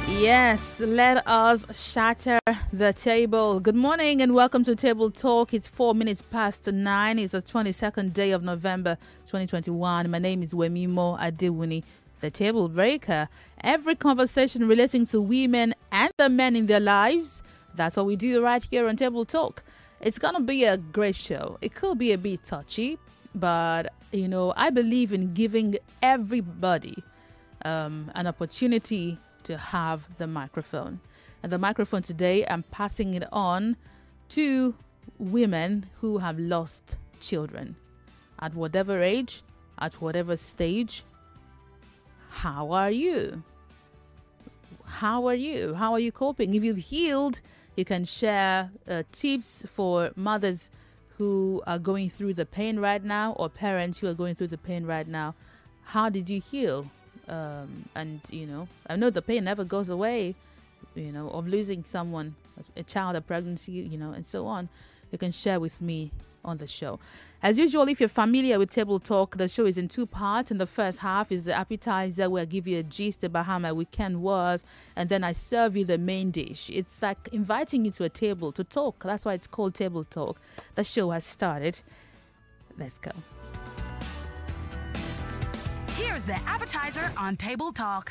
Yes, let us shatter the table. Good morning and welcome to Table Talk. It's 4 minutes past 9. It's the 22nd day of November 2021. My name is Wemimo Adewuni, the table breaker. Every conversation relating to women and the men in their lives, that's what we do right here on Table Talk. It's going to be a great show. It could be a bit touchy, but, I believe in giving everybody an opportunity to have the microphone. And the microphone today, I'm passing it on to women who have lost children at whatever age, at whatever stage. How are you? How are you? How are you coping? If you've healed, you can share tips for mothers who are going through the pain right now, or parents who are going through the pain right now. How did you heal? I know the pain never goes away, of losing someone, a child, a pregnancy, and so on. You can share with me on the show. As usual, if you're familiar with Table Talk, the show is in two parts. In the first half is the appetizer, where I give you a gist about how my weekend was, and then I serve you the main dish. It's like inviting you to a table to talk. That's why it's called Table Talk. The show has started. Let's go. Here's the appetizer on Table Talk.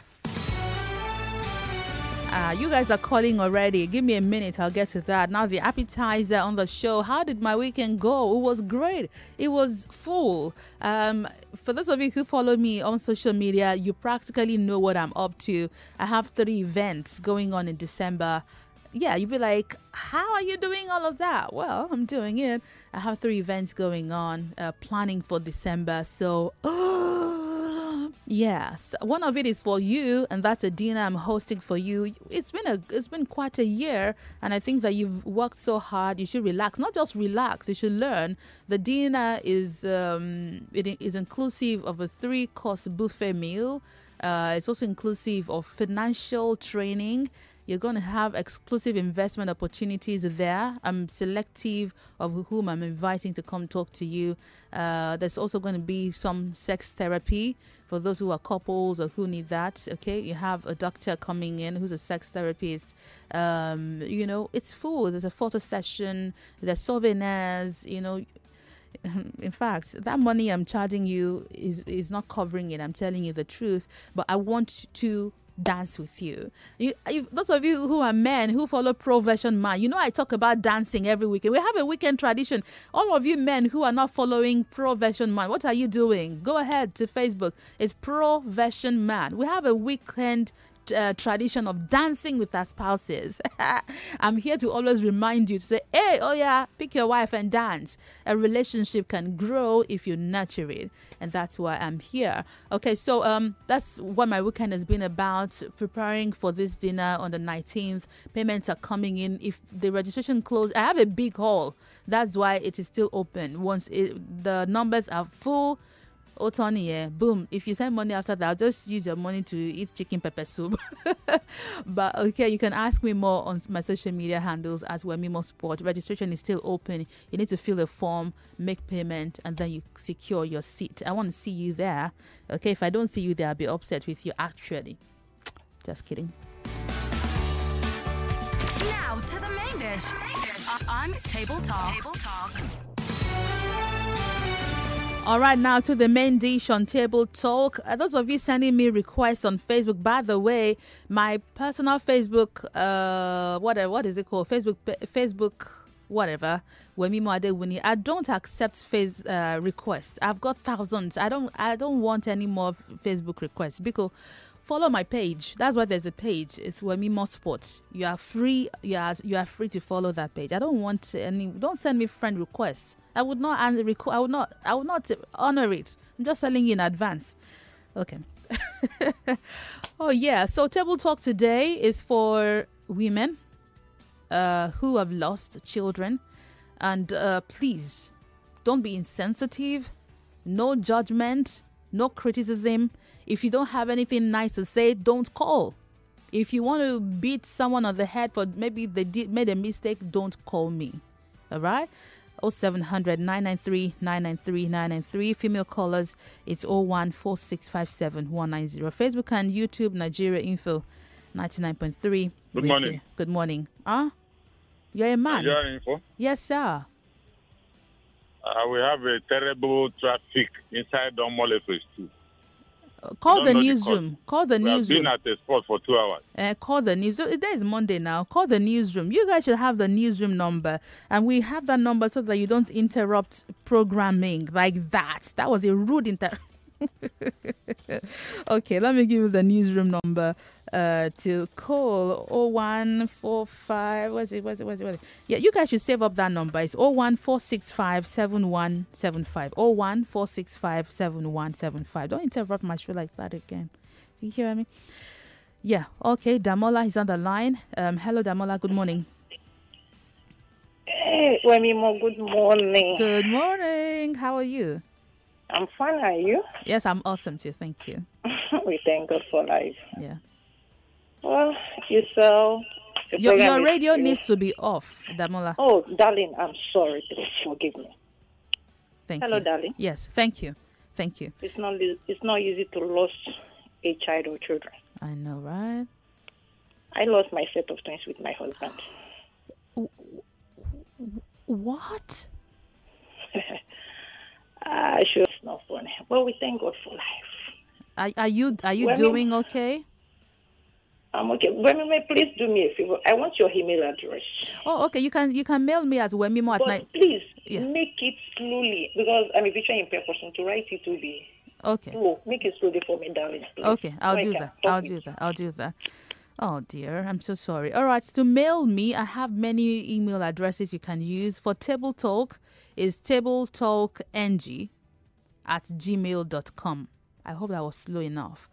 You guys are calling already. Give me a minute. I'll get to that. Now, the appetizer on the show. How did my weekend go? It was great. It was full. For those of you who follow me on social media, you practically know what I'm up to. I have 3 events going on in December. Yeah, you'd be like, how are you doing all of that? Well, I'm doing it. I have 3 events going on, planning for December. So, yes, one of it is for you, and that's a dinner I'm hosting for you. It's been quite a year, and I think that you've worked so hard. You should relax, not just relax. You should learn. The dinner is it is inclusive of a 3-course buffet meal. It's also inclusive of financial training. You're going to have exclusive investment opportunities there. I'm selective of whom I'm inviting to come talk to you. There's also going to be some sex therapy for those who are couples or who need that. Okay, you have a doctor coming in who's a sex therapist. It's full. There's a photo session. There's souvenirs. In fact, that money I'm charging you is not covering it. I'm telling you the truth. But I want to dance with you. Those of you who are men who follow Pro Version Man, I talk about dancing every weekend. We have a weekend tradition. All of you men who are not following Pro Version Man, what are you doing? Go ahead to Facebook. It's Pro Version Man. We have a weekend tradition of dancing with our spouses. I'm here to always remind you to say, hey, oh yeah, pick your wife and dance. A relationship can grow if you nurture it, and that's why I'm here. Okay, so that's what my weekend has been about, preparing for this dinner on the 19th. Payments are coming in. If the registration closed, I have a big hall. That's why it is still open. Once the numbers are full, Tony, boom. If you send money after that, I'll just use your money to eat chicken pepper soup. But okay, you can ask me more on my social media handles as Wemimo Sport. Registration is still open. You need to fill a form, make payment, and then you secure your seat. I want to see you there. Okay, if I don't see you there, I'll be upset with you, actually. Just kidding. Now to the main dish on Table Talk. Table Talk. All right, now to the main dish on Table Talk. Those of you sending me requests on Facebook, by the way, my personal Facebook, what is it called? Facebook, whatever. Wemimo Adewuni. I don't accept requests. I've got thousands. I don't want any more Facebook requests because follow my page. That's why there's a page. It's Wemimo Sports. You are free. You are free to follow that page. I don't want any. Don't send me friend requests. I would not answer. I would not honor it. I'm just telling you in advance. Okay. Oh yeah. So Table Talk today is for women who have lost children, and please don't be insensitive. No judgment. No criticism. If you don't have anything nice to say, don't call. If you want to beat someone on the head for maybe they made a mistake, don't call me. All right? 0700 993 993 993. Female callers, it's 014657 190. Facebook and YouTube, Nigeria Info. 99.3. Good morning. Good morning. You're a man. Nigeria Info. Yes, sir. We have a terrible traffic inside Omole Phase 2. Call the Don't know the newsroom. Call the We have been newsroom. at a spot for 2 hours. Call the news. Today is Monday now. Call the newsroom. You guys should have the newsroom number. And we have that number so that you don't interrupt programming like that. That was a rude Okay, let me give you the newsroom number to call 0145. What's it? Yeah, you guys should save up that number. It's 01465 7175. 01465 7175. Don't interrupt my show like that again. Do you hear me? Yeah, okay. Damola is on the line. Hello, Damola. Good morning. Hey, Wemimo, good morning. Good morning. How are you? I'm fine, are you? Yes, I'm awesome too. Thank you. We thank God for life. Yeah. Well, you saw... Your radio needs to be off, Damola. Oh, darling, I'm sorry. Please forgive me. Thank Hello, you. darling. Yes, thank you. Thank you. It's not easy to lose a child or children. I know, right? I lost my set of twins with my husband. What? Sure, it's not funny. Well, we thank God for life. Are you Wemimo, doing okay? I'm okay. Wemimo, please do me a favor. I want your email address. Oh, okay. You can mail me at Wemimo at But night. please, Yeah. make it slowly. Because I'm a visually impaired person. To write it will be Okay. slow. Make it slowly for me, darling. Please. Okay, I'll So I do can that. talk I'll with do you. that. I'll do that. Oh dear, I'm so sorry. All right, to mail me, I have many email addresses you can use. For Table Talk is tabletalkng@gmail.com. I hope that was slow enough.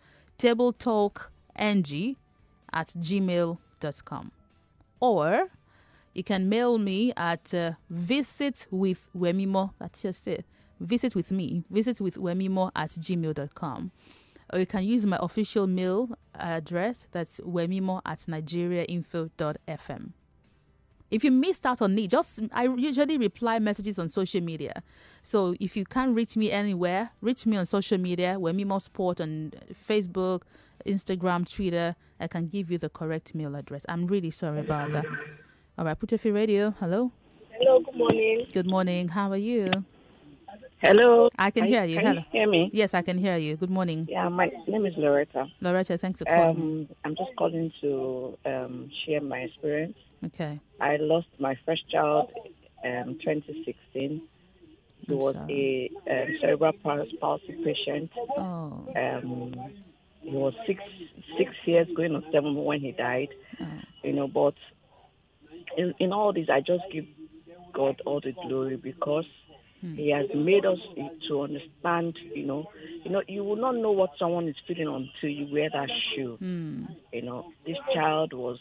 tabletalkng@gmail.com. Or you can mail me at visitwithwemimo. That's just it. Visit with me. visitwithwemimo@gmail.com. Or you can use my official mail address. That's wemimo@nigeriainfo.fm. If you missed out on it, I usually reply messages on social media. So if you can't reach me anywhere, reach me on social media, Wemimo Sport on Facebook, Instagram, Twitter. I can give you the correct mail address. I'm really sorry about that. All right, Putefi Radio. Hello. Hello, good morning. Good morning. How are you? Hello. I can hear you. Can Hello. you hear me? Yes, I can hear you. Good morning. Yeah, my name is Loretta. Loretta, thanks for calling. I'm just calling to share my experience. Okay. I lost my first child in 2016. He I'm was sorry. a cerebral palsy patient. Oh. He was six years going on 7 when he died. But in all this, I just give God all the glory because He has made us to understand, you will not know what someone is feeling until you wear that shoe. This child was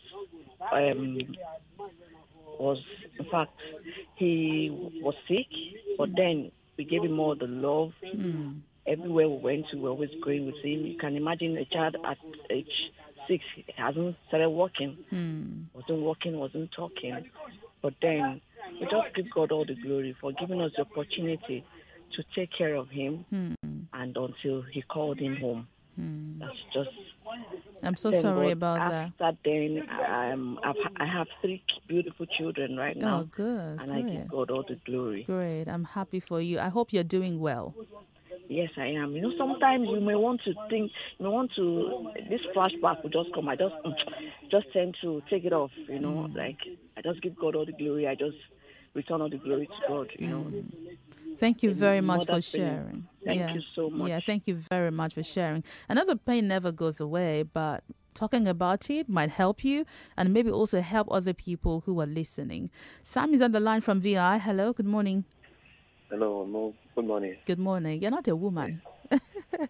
in fact, he was sick, but then we gave him all the love. Everywhere we went to, we were always going with him. You can imagine a child at age 6 hasn't started walking, wasn't walking, wasn't talking, but then we just give God all the glory for giving us the opportunity to take care of him and until he called him home. That's just... I'm so sorry about that. After then, I have 3 beautiful children right now. Oh, good. And I give God all the glory. Great. I'm happy for you. I hope you're doing well. Yes, I am. Sometimes you may want to think, this flashback will just come. I just tend to take it off, like I just give God all the glory. I just return all the glory to God, Thank you very much for sharing. Thank you so much. Yeah, thank you very much for sharing. Another pain never goes away, but talking about it might help you and maybe also help other people who are listening. Sam is on the line from VI. Hello, good morning. Hello, no, good morning. Good morning. You're not a woman. Is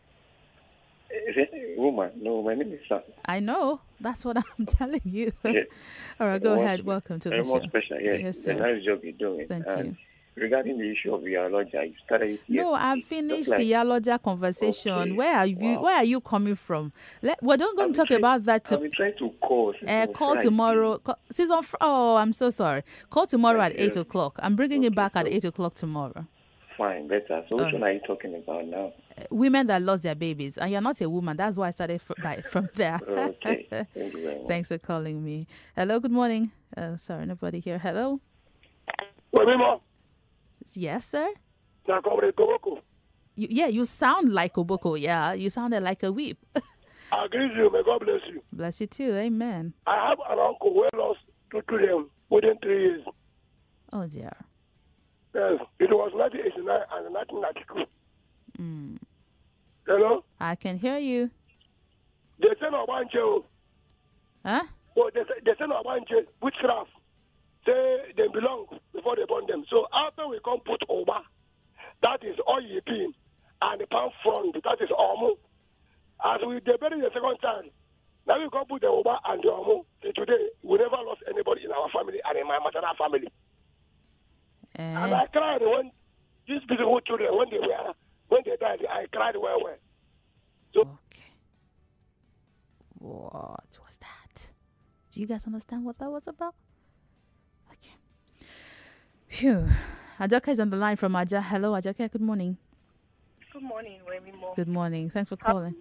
it a woman? No, my name is Sam. I know. That's what I'm telling you. Yeah. All right, go ahead. Welcome to the show. Very much special, yes. Yes, It's sir. a nice job you're doing. Thank and you. Regarding the issue of Yaloja, you started it No, yesterday. I've finished Just like- the Yaloja conversation. Okay. Where are you? Wow. Where are you coming from? We're not going I've to talk been about that. I've been trying to call. Call tomorrow. Oh, I'm so sorry. Call tomorrow at 8 o'clock. I'm bringing it back at 8 o'clock tomorrow. fine, better. So which one are you talking about now? Women that lost their babies, and you're not a woman. That's why I started from there. Okay, thank you very much. Thanks for calling me. Hello, good morning. Sorry, nobody here. Hello. Yes, sir. You sound like Oboko. Yeah, you sounded like a whip. I greet you. May God bless you. Bless you too. Amen. I have an uncle who lost 2 children within 3 years. Oh dear. Yes, it was 1989 and 1992. Hello? I can hear you. They send a bunch of... Huh? Oh, they send a bunch of witchcraft. Say they belong before they burn them. So after we come put Oba, that is all Yipin, and the palm front, that is Omu. As we they bury the second child, now we come put the Oba and the Omu. So today, we never lost anybody in our family and in my maternal family. And I cried when these beautiful children, when they died, I cried well. So, okay. What was that? Do you guys understand what that was about? Okay. Phew. Ajaka is on the line from Aja. Hello, Ajaka. Good morning. Good morning, Remy Mo. Good morning. Thanks for calling.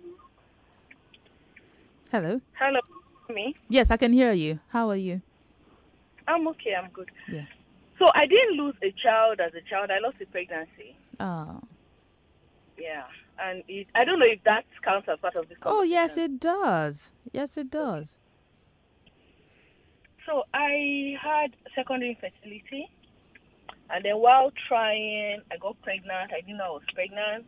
Hello. Hello, me? Yes, I can hear you. How are you? I'm okay. I'm good. Yeah. So I didn't lose a child as a child. I lost a pregnancy. Oh. Yeah. And I don't know if that counts as part of this conversation. Oh, yes, it does. Yes, it does. So I had secondary infertility. And then while trying, I got pregnant. I didn't know I was pregnant.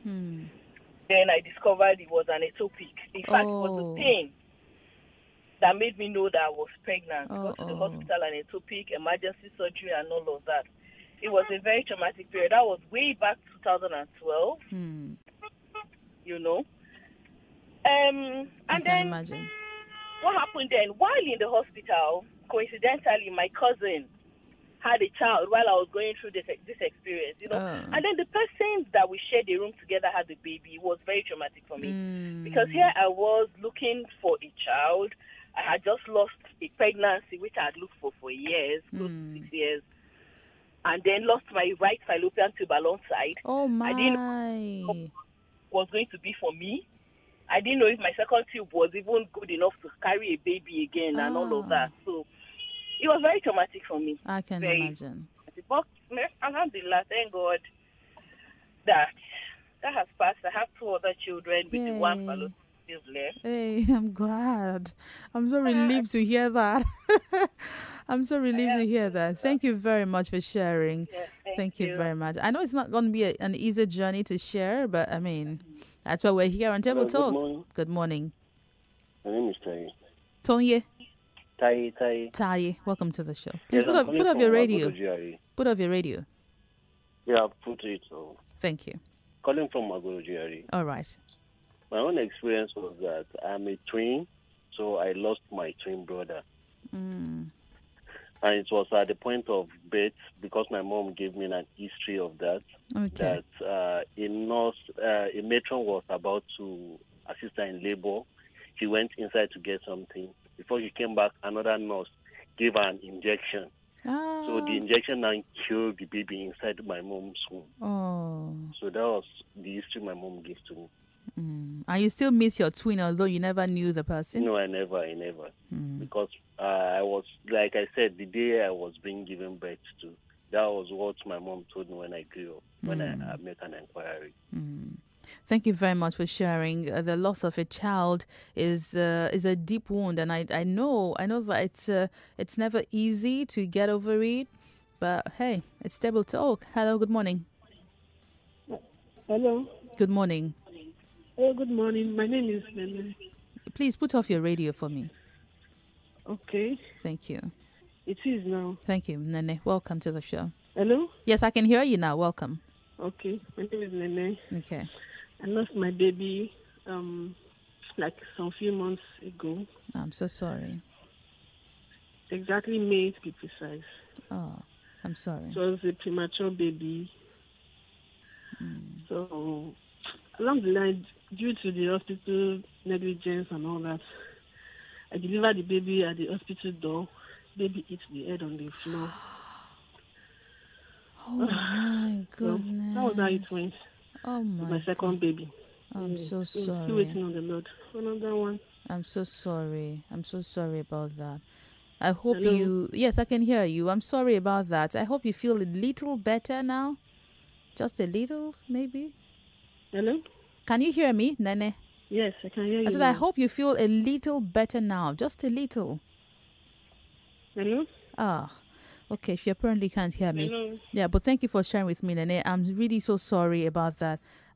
Then I discovered it was an ectopic. In fact, it was the pain that made me know that I was pregnant. Go to the hospital and ectopic, emergency surgery and all of that. It was a very traumatic period. That was way back 2012. You know. And then imagine. What happened then? While in the hospital, coincidentally, my cousin had a child while I was going through this experience, you know. And then the person that we shared the room together had a baby. It was very traumatic for me. Because here I was looking for a child. I had just lost a pregnancy, which I had looked for years, close to 6 years. And then lost my right fallopian tube alongside. Oh, my. I didn't know what was going to be for me. I didn't know if my second tube was even good enough to carry a baby again and all of that. So it was very traumatic for me. I can imagine. But alhamdulillah, thank God that has passed. I have 2 other children with the 1 fallopian tube left. Hey, I'm glad. I'm so relieved to hear that. I'm so relieved to hear that. Thank you very much for sharing. Yes, thank you very much. I know it's not going to be an easy journey to share, but I mean, that's why we're here on Table Talk. Good morning. My name is Tai. Tonye. Tai. Welcome to the show. Please put off your radio. Put off your radio. Yeah, I've put it. Thank you. Calling from Magoro GRE. All right. My own experience was that I'm a twin, so I lost my twin brother. And it was at the point of birth, because my mom gave me an history of that, that a nurse, a matron was about to assist her in labor. She went inside to get something. Before she came back, another nurse gave her an injection. So the injection now killed the baby inside my mom's womb. So that was the history my mom gave to me. And you still miss your twin, although you never knew the person? No, I never. Because I was, like I said, the day I was being given birth to, that was what my mom told me when I grew up, when I made an inquiry. Thank you very much for sharing. The loss of a child is a deep wound, and I know that it's never easy to get over it. But hey, it's Table Talk. Hello, good morning. Hello. Good morning. Hello, good morning. My name is Nene. Please put off your radio for me. Okay. Thank you. It is now. Thank you, Nene. Welcome to the show. Hello? Yes, I can hear you now. Welcome. Okay. My name is Nene. Okay. I lost my baby like some few months ago. I'm so sorry. Exactly May, to be precise. Oh, I'm sorry. It was a premature baby. So along the line, due to the hospital negligence and all that, I delivered the baby at the hospital door. Baby hit the head on the floor. Oh my goodness. That was how it went. Oh My second baby. I'm so sorry. Still waiting on the Lord. Another one. I'm so sorry. I'm so sorry about that. I hope Hello? you... Yes, I can hear you. I'm sorry about that. I hope you feel a little better now. Just a little, maybe. Hello? Can you hear me, Nene? Yes, I can hear you. I said, now. I hope you feel a little better now. Just a little. Hello? Ah, okay. She apparently can't hear me. Hello? Yeah, but thank you for sharing with me, Nene. I'm really so sorry about that.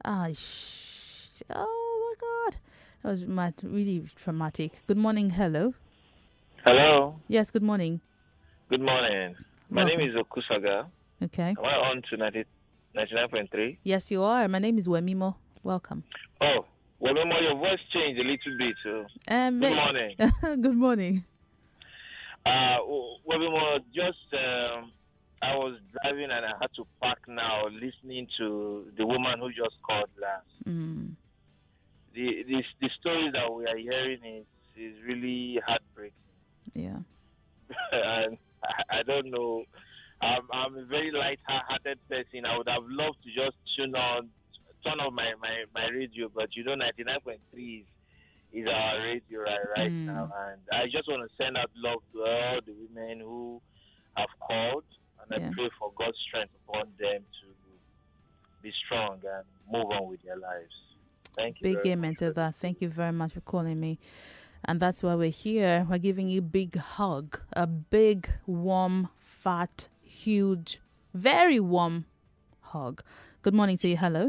Oh, my God. That was really traumatic. Good morning. Hello. Hello. Yes, good morning. Good morning. My name is Okusaga. Okay. Am I on to 99.3? Yes, you are. My name is Wemimo. Welcome. Oh, Wemimo, your voice changed a little bit. So. Good morning. Good morning. Wemimo, just I was driving and I had to park now, listening to the woman who just called last. The story that we are hearing is really heartbreaking. Yeah. And I don't know. I'm a very light-hearted person. I would have loved to just turn on my radio, but 99.3 is our radio right now. And I just want to send out love to all the women who have called, and I pray for God's strength upon them to be strong and move on with their lives. Thank you. Big amen to that. Thank you very much for calling me. And that's why we're here. We're giving you a big hug, a big, warm, fat, huge, very warm hug. Good morning to you. Hello.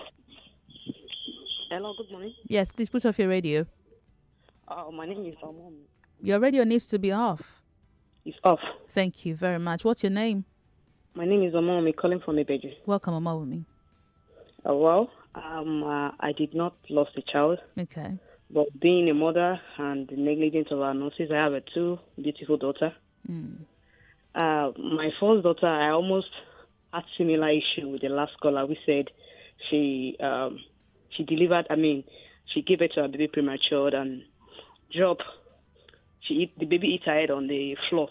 Hello, good morning. Yes, please put off your radio. My name is Omom. Your radio needs to be off. It's off. Thank you very much. What's your name? My name is Omomi, calling from Ibeji. Welcome, Omomi. I did not lose a child. Okay. But being a mother and the negligence of our nurses, I have two beautiful daughters. My first daughter, I almost had similar issue with the last caller. We said she delivered. She gave birth to her baby premature and dropped. The baby hit her head on the floor.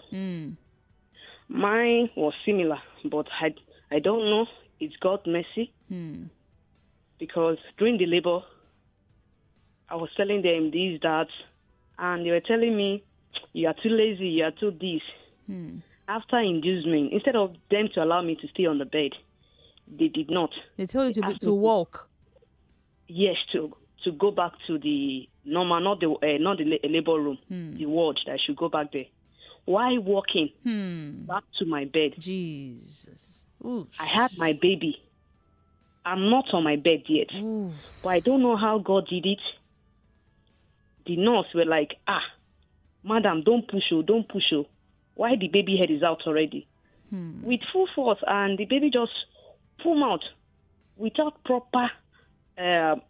Mine was similar, but I don't know. It's God's mercy. Because during the labor, I was telling them this, that, and they were telling me, you are too lazy, you are too this. After inducement, instead of them to allow me to stay on the bed, they did not. They told you to walk. Yes, to go back to the normal, not the labor room, the ward. That I should go back there. Why walking back to my bed? Jesus. Oof. I had my baby. I'm not on my bed yet, but I don't know how God did it. The nurse were like, madam, don't push her. Why the baby head is out already? With full force, and the baby just pulled out without proper, no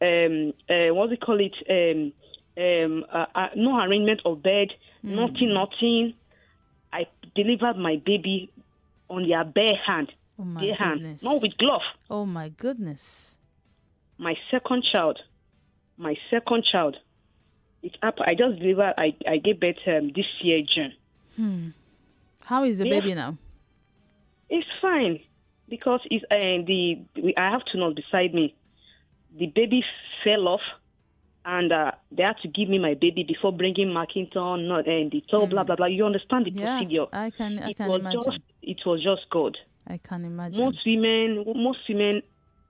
arrangement of bed, nothing. I delivered my baby on their bare hand. Oh my goodness. Not with glove. Oh my goodness. My second child. It's up. I just delivered. I gave birth this year, June. How is the baby now? It's fine because it's I have two nurses beside me. The baby fell off, and they had to give me my baby before bringing Markington and the toe, blah blah blah. You understand the procedure? I can imagine. It was just God. I can imagine. Most women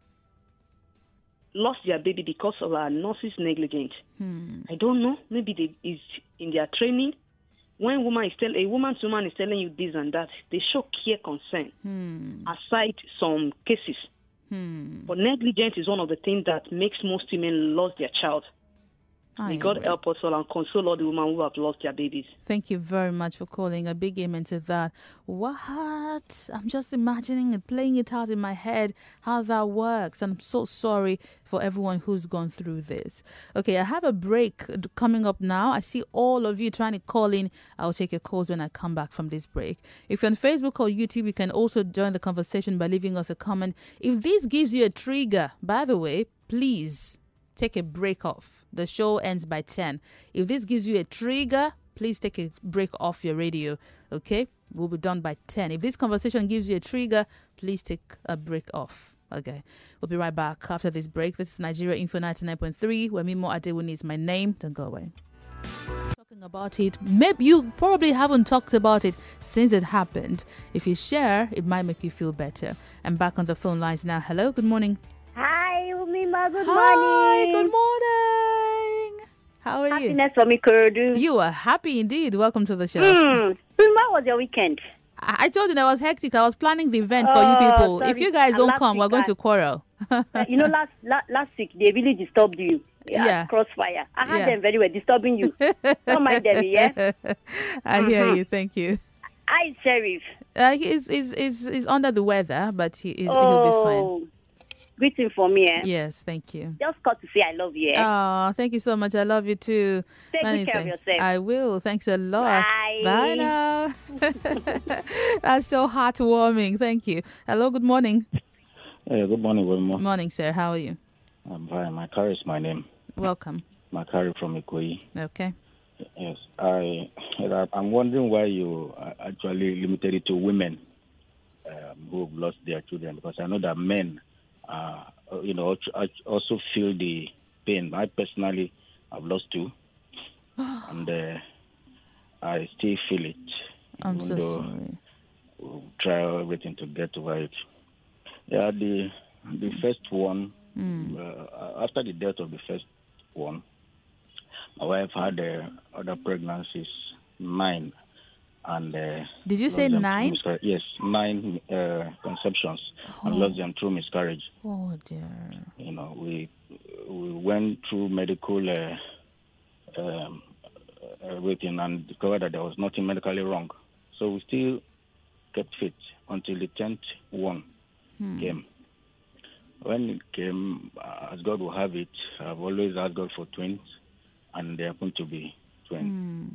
lost their baby because of our nurses' negligence. I don't know. Maybe is in their training. When a woman to woman is telling you this and that, they show care, concern. Aside some cases, but negligence is one of the things that makes most women lose their child. May God help us all and console all the women who have lost their babies. Thank you very much for calling. A big amen to that. What? I'm just imagining and playing it out in my head how that works. And I'm so sorry for everyone who's gone through this. Okay, I have a break coming up now. I see all of you trying to call in. I'll take your calls when I come back from this break. If you're on Facebook or YouTube, you can also join the conversation by leaving us a comment. If this gives you a trigger, by the way, please take a break off. The show ends by 10. If this gives you a trigger, please take a break off your radio, okay? We'll be done by 10. If this conversation gives you a trigger, please take a break off. Okay, we'll be right back after this break. This is Nigeria Info 99.3, where Mimo Adewuni is my name. Don't go away. Talking about it, maybe you probably haven't talked about it since it happened. If you share, it might make you feel better. I'm back on the phone lines now. Hello, good morning. Hi, Umima, good Hi, morning. good morning. How are you? Happiness for me, Kurdu. You are happy indeed. Welcome to the show. How was your weekend? I told you that was hectic. I was planning the event for you people. Sorry. If you guys don't come, we're going to quarrel. Last week they really disturbed you. Yeah. Crossfire. I had them very well disturbing you. Don't mind them, yeah? I hear you. Thank you. Hi, Sheriff. He's under the weather, but he'll be fine. Greeting for me, eh? Yes, thank you. Just called to say I love you, eh? Oh, thank you so much. I love you too. Take good care of yourself. I will. Thanks a lot. Bye. Bye now. That's so heartwarming. Thank you. Hello, good morning. Hey, good morning, Wilma. Morning, sir. How are you? I'm fine. Makari is my name. Welcome. Makari from Ikoyi. Okay. Yes. I'm wondering why you actually limited it to women who have lost their children, because I know that men also feel the pain. I personally have lost two, and I still feel it. I'm so sorry. We'll try everything to get over it. Yeah, the first one, after the death of the first one, my wife had other pregnancies, 9. And did you say 9? Yes, 9 conceptions, and lost them through miscarriage. Oh dear. We went through medical everything and discovered that there was nothing medically wrong. So we still kept fit until the 10th one came. When it came, as God will have it, I've always asked God for twins, and they happened to be twins.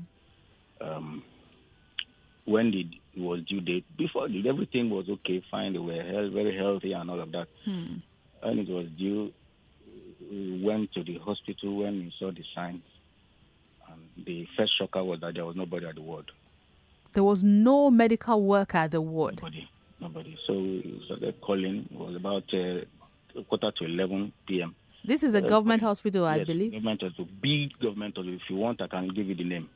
When it was due date, before everything was okay, fine, they were very healthy and all of that. When it was due, we went to the hospital when we saw the signs. And the first shocker was that there was nobody at the ward. There was no medical worker at the ward? Nobody. So we started calling. It was about 11:15 p.m. This is a government hospital, I believe? Government hospital, big government hospital. If you want, I can give you the name.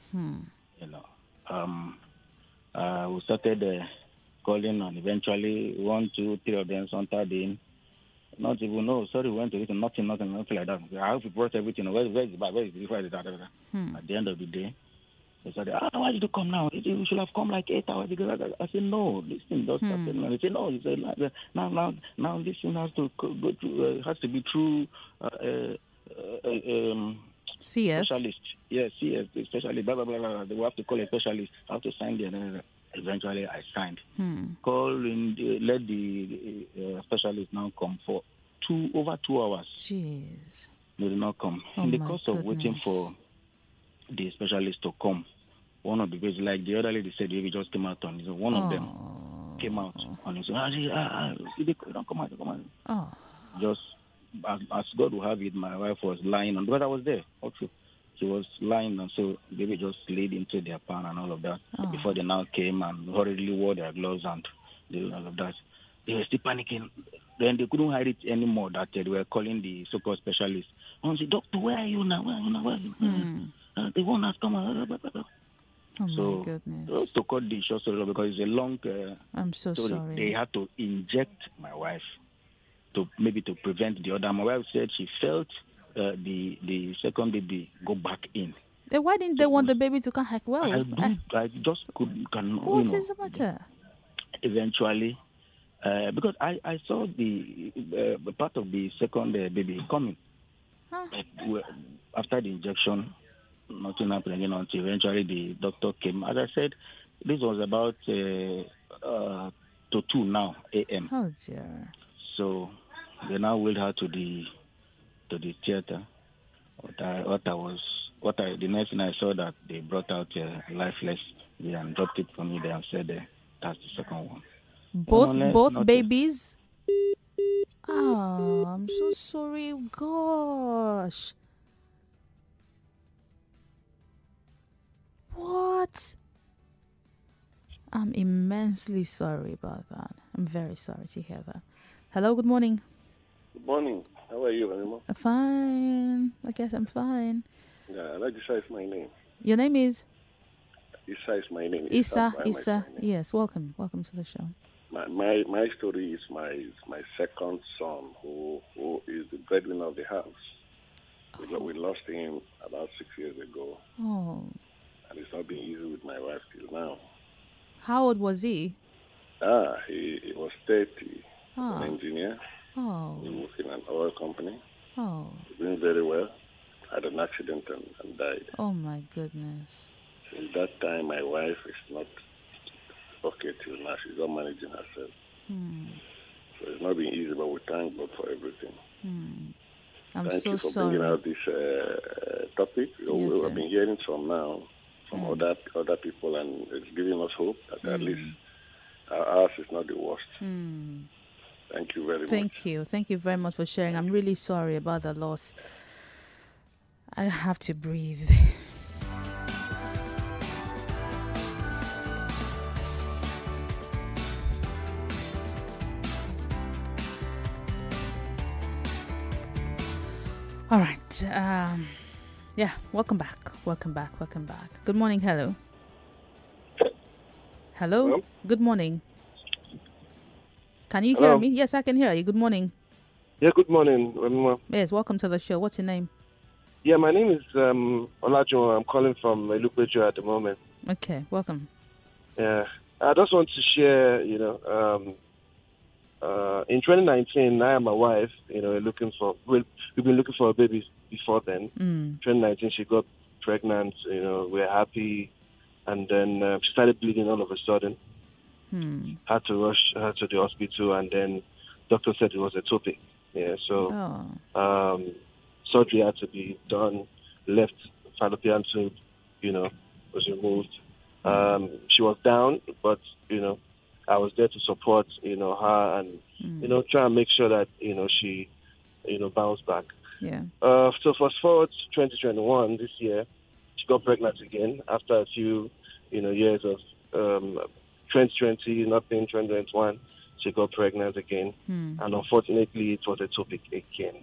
We started calling, and eventually 1, 2, 3 of them entered in. Not even, no, sorry, we went to it, nothing like that. I hope we brought everything. Where is the bag? Where is the At the end of the day, they said, why did you come now? You should have come like 8 hours ago. I said, no, this thing does happen. They said, no, now this thing has to go through, has to be through CS. Specialist. Yes, CS, specialist, blah, blah, blah, blah. They will have to call a specialist. I have to sign the eventually I signed. Let the specialist now come for over 2 hours. Jeez. They did not come. In the course of waiting for the specialist to come, one of the babies, like the other lady said, the baby just came out on his own. One of them came out on his own. Don't come out. Just as God will have it, my wife was lying on, because I was there also. She was lying, and so the baby just laid into their pan and all of that. Before they now came and hurriedly wore their gloves and did all of that. They were still panicking. Then they couldn't hide it anymore that they were calling the so-called specialist. And said, "Doctor, where are you now? Where are you now? The one has come." My goodness. Just to cut the short story, because it's a long I'm so story. sorry. They had to inject my wife to prevent the other. My wife said she felt the second baby go back in. Then why didn't they want the baby to come back? Well, I just cannot. What is the matter? Eventually, because I saw the part of the second baby coming. After the injection, nothing happened until eventually the doctor came. As I said, this was about to 2 now a.m. Oh dear. So they now wheeled her to the theater. The next thing I saw that they brought out lifeless and dropped it for me there and said that's the second one. Both babies? Oh, I'm so sorry. Gosh. I'm immensely sorry about that. I'm very sorry to hear that. Hello, good morning. Good morning. How are you, Anima? I'm fine. I guess I'm fine. Yeah, Isa is my name. Your name is? Isa is my name. Isa. Yes, welcome. Welcome to the show. My story is my second son, who is the breadwinner of the house. We lost him about 6 years ago. Oh. And it's not been easy with my wife till now. How old was he? He was 30. Oh. An engineer. Oh. He worked in an oil company. Oh. He's doing very well. Had an accident and died. Oh my goodness. Since that time, my wife is not okay till now. She's not managing herself. So it's not been easy, but we thank God for everything. I'm Thank so you for sorry. bringing out this topic. Yes, I've been hearing from other people, and it's giving us hope that at least ours is not the worst. Thank you very much. Thank you. Thank you very much for sharing. I'm really sorry about the loss. I have to breathe. All right. Yeah, welcome back. Good morning. Hello. Hello. Good morning. Can you hear me? Yes, I can hear you. Good morning. Yeah, good morning, Remima. Yes, welcome to the show. What's your name? Yeah, my name is Olajuwon. I'm calling from Elupejo at the moment. Okay, welcome. Yeah, I just want to share, in 2019, I and my wife, we've been looking for a baby before then. 2019, she got pregnant, we're happy, and then she started bleeding all of a sudden. Had to rush her to the hospital, and then doctor said it was ectopic. Yeah, so surgery had to be done. Left fallopian tube, was removed. She was down, but I was there to support her and try and make sure that she bounced back. Yeah. So fast forward to 2021, this year, she got pregnant again after a few years of 2020, nothing. 2021, she got pregnant again, and unfortunately, it was ectopic again.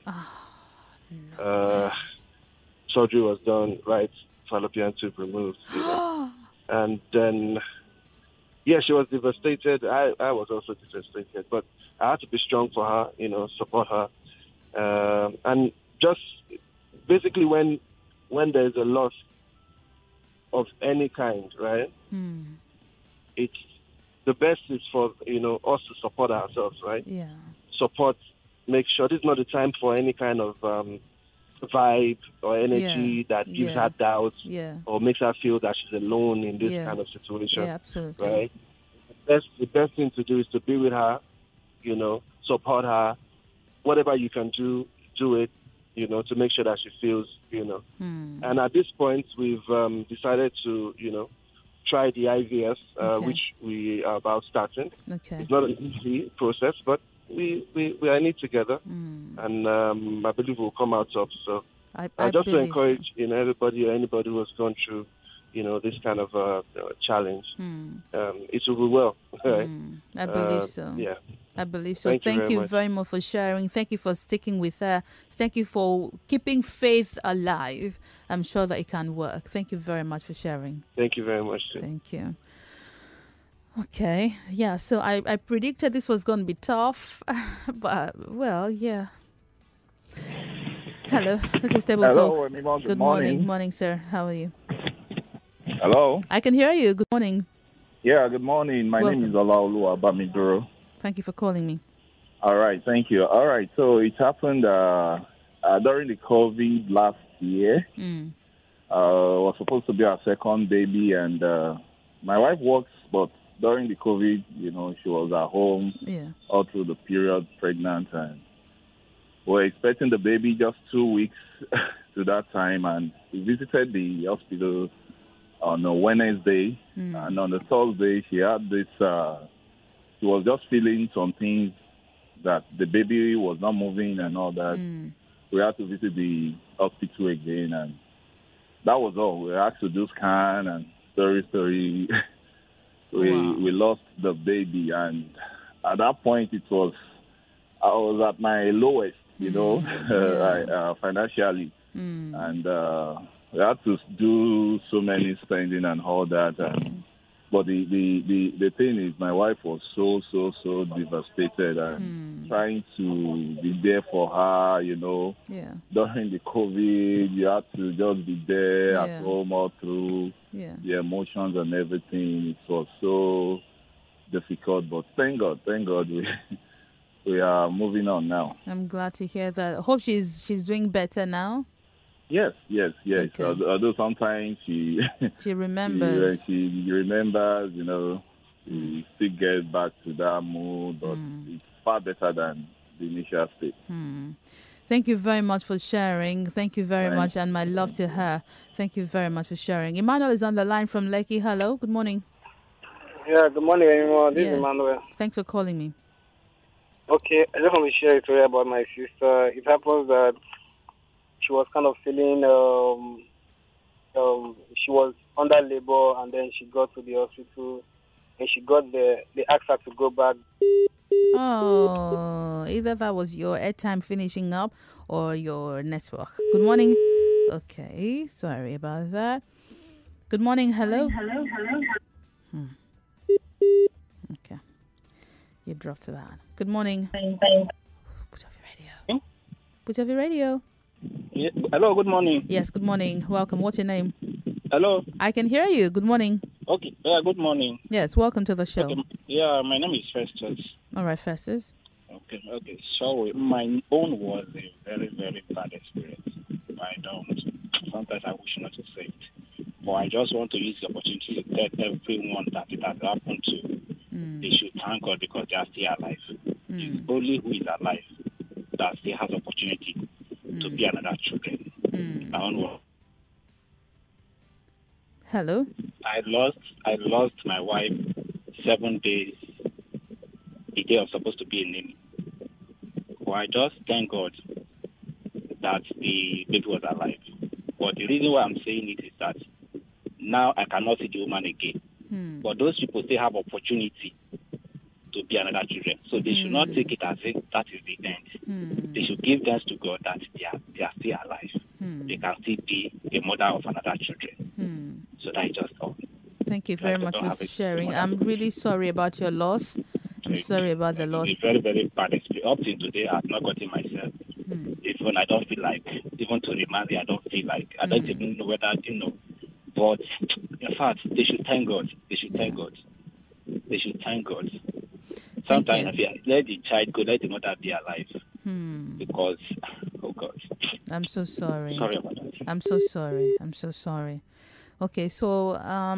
Surgery was done, right fallopian tube removed, and then she was devastated. I was also devastated, but I had to be strong for her, support her, and just basically when there's a loss of any kind, right? It's the best is for us to support ourselves, right? Yeah. Support. Make sure this is not the time for any kind of vibe or energy that gives her doubts or makes her feel that she's alone in this kind of situation. Yeah, absolutely. Right. The best thing to do is to be with her, support her. Whatever you can do it, to make sure that she feels, And at this point, we've decided to, try the IVF, which we are about starting. Okay. It's not an easy process, but we are in it together, and I believe we'll come out top. So I just to encourage everybody or anybody who has gone through this kind of challenge, it will be well. Right? I believe so. Yeah. I believe so. Thank you very much for sharing. Thank you for sticking with her. Thank you for keeping faith alive. I'm sure that it can work. Thank you very much for sharing. Thank you very much. Thank you. Okay. Yeah, so I predicted this was going to be tough. But, well, yeah. Hello. This is Table Talk. Good morning. Morning, sir. How are you? Hello. I can hear you. Good morning. Yeah, good morning. My name is Olaoluwa Bamiduro. Thank you for calling me. All right, thank you. All right, so it happened during the COVID last year. Was supposed to be our second baby, and my wife works, but during the COVID, she was at home all through the period, pregnant, and we were expecting the baby just 2 weeks to that time, and we visited the hospital on a Wednesday, and on the Thursday, she had this, she was just feeling some things that the baby was not moving and all that. We had to visit the hospital again, and that was all. We had to do scan and story. we lost the baby, and at that point I was at my lowest, financially, and we had to do so many spending and all that. But the thing is, my wife was so devastated, and trying to be there for her, during the COVID, you had to just be there at home all through the emotions and everything. It was so difficult, but thank God we are moving on now. I'm glad to hear that. I hope she's doing better now. Yes. Okay. Although sometimes she remembers. She remembers, she still gets back to that mood, but it's far better than the initial state. Thank you very much for sharing. Thank you very much, and my love to her. Thank you very much for sharing. Emmanuel is on the line from Lekki. Hello, good morning. Yeah, good morning, everyone. This is Emmanuel. Thanks for calling me. Okay, I just want to share a story about my sister. It happens that she was kind of feeling, she was under labor, and then she got to the hospital, and she got there. They asked her to go back. Oh, either that was your airtime finishing up or your network. Good morning. Okay, sorry about that. Good morning. Hello. Okay, you dropped that. Good morning. Put off your radio. Put off your radio. Yeah. Hello, good morning. Yes, good morning. Welcome. What's your name? Hello. I can hear you. Good morning. Okay. Yeah, good morning. Yes, welcome to the show. Okay. Yeah, my name is Festus. All right, Festus. Okay. So my own was a very, very bad experience. Sometimes I wish not to say it. But I just want to use the opportunity to tell everyone that it has happened to. They should thank God because they are still alive. It's only who is alive that still has opportunity to be another children. Hello. I lost my wife 7 days the day I was supposed to be in Nini. Well, I just thank God that the baby was alive. But the reason why I'm saying it is that now I cannot see the woman again. But those people still have opportunity to be another children. So they should not take it as if that is the end. They should give thanks to God that they are still alive. They can still be a mother of another children. So that is just all. Thank you very much for sharing. I'm really sorry about your loss. I'm sorry about the loss. It's very, very bad experience. Up till today, I've not gotten myself. Even I don't feel like, even to remarry, I don't feel like, I don't even know whether, But in fact, they should thank God. They should thank God. They should thank God. Sometimes let the child go, let the mother be alive. Because, oh God. I'm so sorry. Sorry about that. I'm so sorry. I'm so sorry. Okay, so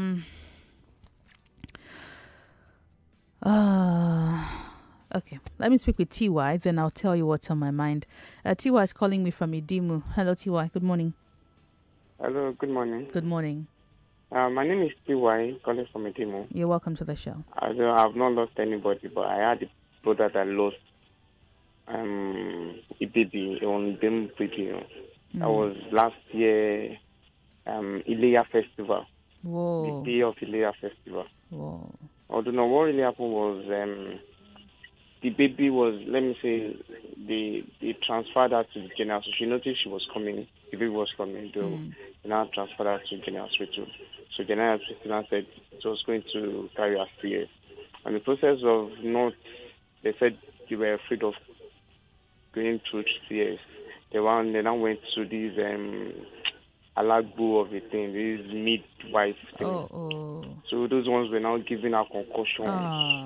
okay, let me speak with TY, then I'll tell you what's on my mind. TY is calling me from Idimu. Hello, TY. Good morning. Hello, good morning. Good morning. My name is TY, calling from Idimu. You're welcome to the show. I've not lost anybody, but I had a brother that lost a baby on them video. That was last year, Ilea Festival. Whoa. The day of Ilea Festival. Whoa. I don't know what really happened was the baby was, let me say, they transferred her to the general hospital. She noticed she was coming, the baby was coming, they now transferred her to the general hospital. So general hospital now said it was going to carry her CS. And the process of they said they were afraid of going through CS. They now went to these alagbo of a thing, this midwife thing. So those ones were now giving her concussions.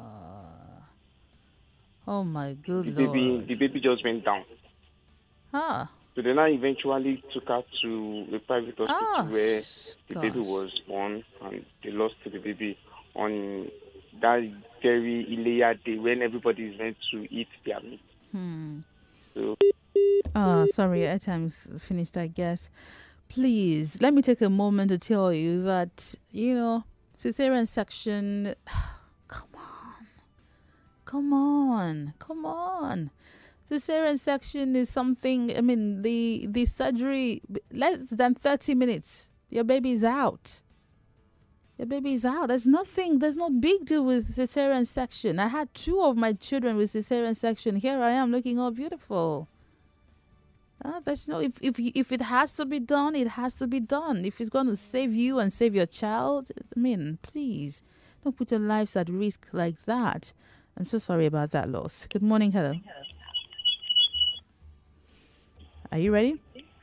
Oh my good Lord. The baby just went down. So they now eventually took her to a private hospital where the baby was born, and they lost the baby on that very Ilea day when everybody is meant to eat their meat. So, sorry, airtime's finished, I guess. Please, let me take a moment to tell you that, cesarean section, come on. Cesarean section is something, the surgery, less than 30 minutes, your baby is out. Your baby is out. There's no big deal with cesarean section. I had 2 of my children with cesarean section. Here I am looking all beautiful. There's no, if it has to be done, it has to be done. If it's going to save you and save your child, I mean, please don't put your lives at risk like that. I'm so sorry about that loss. Good morning. Hello. Are you ready?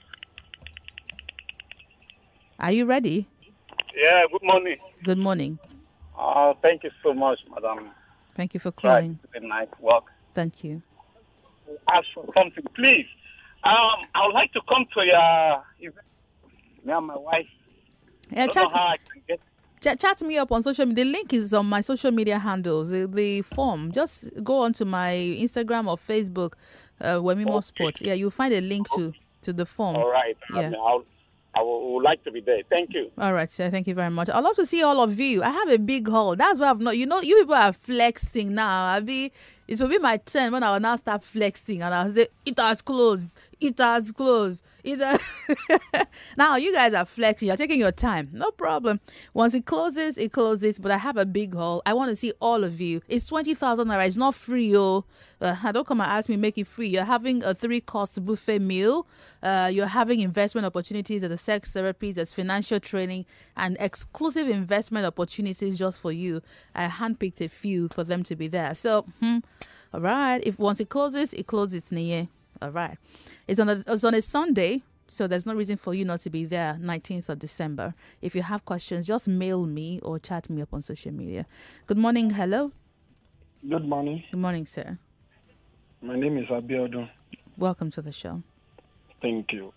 Are you ready? Yeah, good morning. Good morning. Thank you so much, madam. Thank you for calling. Right, nice work. Thank you. Ask for something, please. I would like to come to your event. Me and my wife. Yeah, chat me up on social media. The link is on my social media handles. The form. Just go onto my Instagram or Facebook, Wemimo Sport. Yeah, you'll find a link to the form. All right. Yeah. I would like to be there. Thank you. All right, sir. Thank you very much. I'd love to see all of you. I have a big hall. That's why I've not. You people are flexing now. It will be my turn when I will now start flexing and I'll say, it has closed. It has closed. Now you guys are flexing. You're taking your time. No problem. Once it closes, it closes. But I have a big hall. I want to see all of you. It's 20,000 naira. It's not free, don't come and ask me make it free. You're having a 3-course buffet meal. You're having investment opportunities. There's a sex therapy. There's financial training and exclusive investment opportunities just for you. I handpicked a few for them to be there. So, all right. If once it closes, Niye. All right. It's on a Sunday, so there's no reason for you not to be there, 19th of December. If you have questions, just mail me or chat me up on social media. Good morning. Hello. Good morning. Good morning, sir. My name is Abiodun. Welcome to the show. Thank you.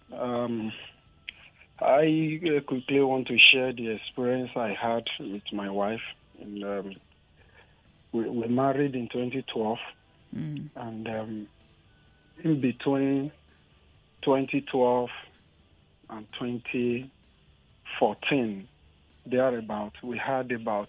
I quickly want to share the experience I had with my wife. And, we married in 2012, and in between 2012 and 2014, thereabout, we had about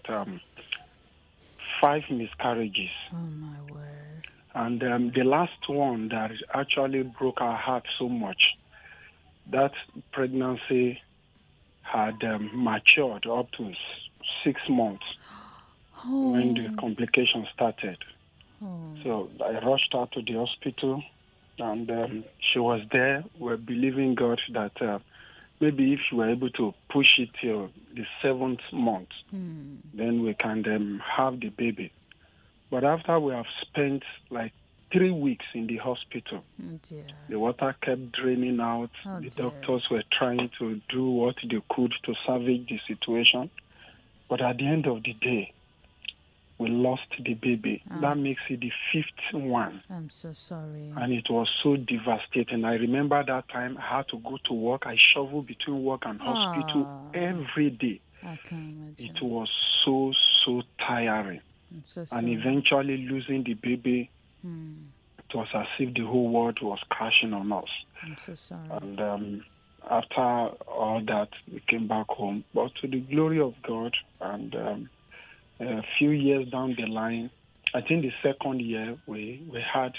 5 miscarriages. Oh, my word. And the last one that actually broke our heart so much, that pregnancy had matured up to 6 months when the complications started. So I rushed her to the hospital, and she was there. We're believing God that maybe if we were able to push it till the 7th month, then we can have the baby. But after we have spent like 3 weeks in the hospital, the water kept draining out. The doctors were trying to do what they could to salvage the situation. But at the end of the day, we lost the baby. That makes it the 5th one. I'm so sorry. And it was so devastating. I remember that time I had to go to work. I shoveled between work and hospital every day. I can imagine. It was so tiring. I'm so sorry. And eventually losing the baby, it was as if the whole world was crashing on us. I'm so sorry. And after all that, we came back home. But to the glory of God, and a few years down the line, I think the 2nd year, we had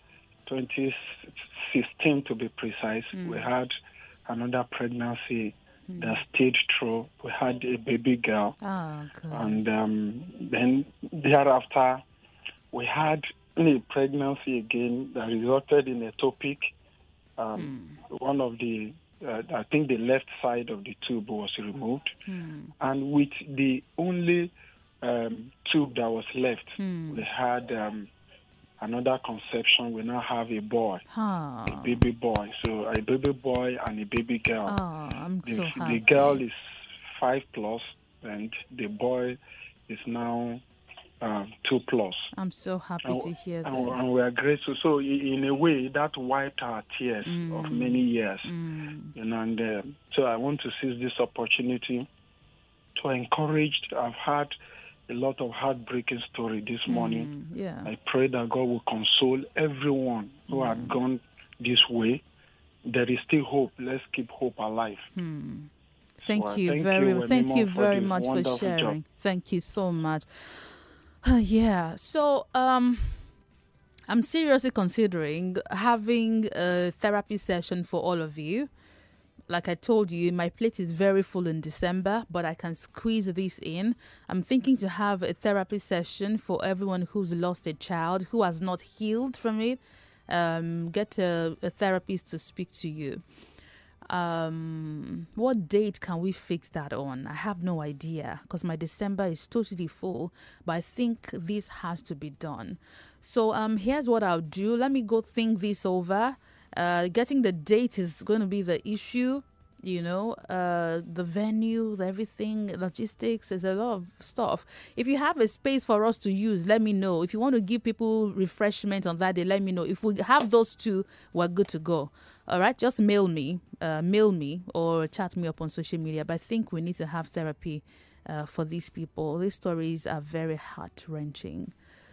2016 to be precise, we had another pregnancy that stayed through. We had a baby girl. And then thereafter, we had a pregnancy again that resulted in ectopic. One of the, I think the left side of the tube was removed. And with the only tube that was left, we had another conception. We now have a boy, a baby boy. So a baby boy and a baby girl. I'm so happy. The girl is 5+, and the boy is now 2+. I'm so happy to hear that. And we are grateful. So in a way, that wiped our tears of many years. And so I want to seize this opportunity to encourage. I've had a lot of heartbreaking story this morning. I pray that God will console everyone who had gone this way. There is still hope. Let's keep hope alive. Thank you very much for sharing. Job. Thank you so much. So I'm seriously considering having a therapy session for all of you. like I told you, my plate is very full in December, but I can squeeze this in. I'm thinking to have a therapy session for everyone who's lost a child, who has not healed from it. Get a therapist to speak to you. What date can we fix that on? I have no idea because my December is totally full, but I think this has to be done. So here's what I'll do. Let me go think this over. Getting the date is going to be the issue. The venue, everything, logistics, there's a lot of stuff. If you have a space for us to use, let me know. If you want to give people refreshment on that day, let me know. If we have those two, we're good to go. All right, just mail me or chat me up on social media. But I think we need to have therapy for these people. These stories are very heart-wrenching.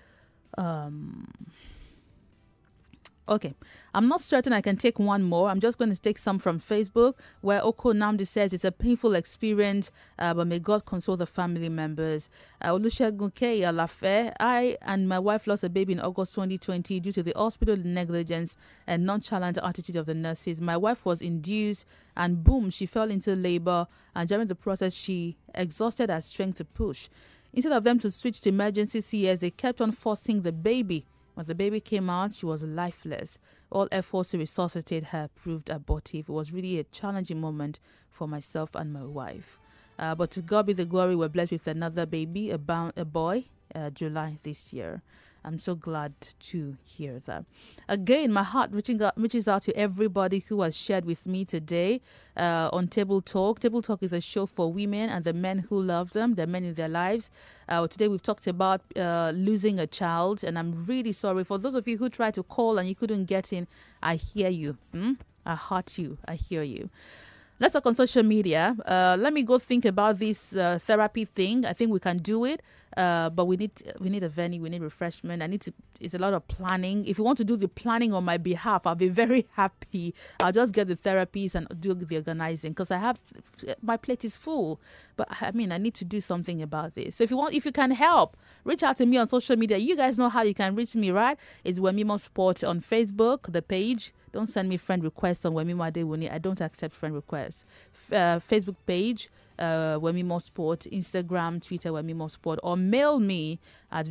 Okay, I'm not certain I can take one more. I'm just going to take some from Facebook, where Oko Namdi says it's a painful experience, but may God console the family members. Olusegun K. Alafe, I and my wife lost a baby in August 2020 due to the hospital negligence and nonchalant attitude of the nurses. My wife was induced and boom, she fell into labor, and during the process, she exhausted her strength to push. Instead of them to switch to emergency CS, they kept on forcing the baby. When the baby came out, she was lifeless. All efforts to resuscitate her proved abortive. It was really a challenging moment for myself and my wife. But to God be the glory, we're blessed with another baby, a boy, July this year. I'm so glad to hear that. Again, my heart reaches out to everybody who has shared with me today on Table Talk. Table Talk is a show for women and the men who love them, the men in their lives. Today we've talked about losing a child, and I'm really sorry. For those of you who tried to call and you couldn't get in, I hear you. I heart you. I hear you. Let's talk on social media. Let me go think about this therapy thing. I think we can do it, but we need a venue. We need refreshment. It's a lot of planning. If you want to do the planning on my behalf, I'll be very happy. I'll just get the therapies and do the organizing because my plate is full. But I need to do something about this. So if you can help, reach out to me on social media. You guys know how you can reach me, right? It's Wemimo Sport on Facebook, the page. Don't send me friend requests on Wemimo Adewuni. I don't accept friend requests. Facebook page, Wemimo Sport, Instagram, Twitter, Wemimo Sport, or mail me at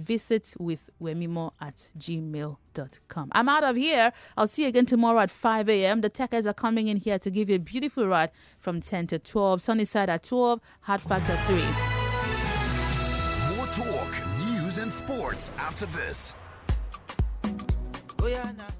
visitwithwemimo@gmail.com. I'm out of here. I'll see you again tomorrow at 5 a.m. The techers are coming in here to give you a beautiful ride from 10 to 12. Sunnyside at 12, Hard Factor 3. More talk, news, and sports after this. Oh yeah, nah.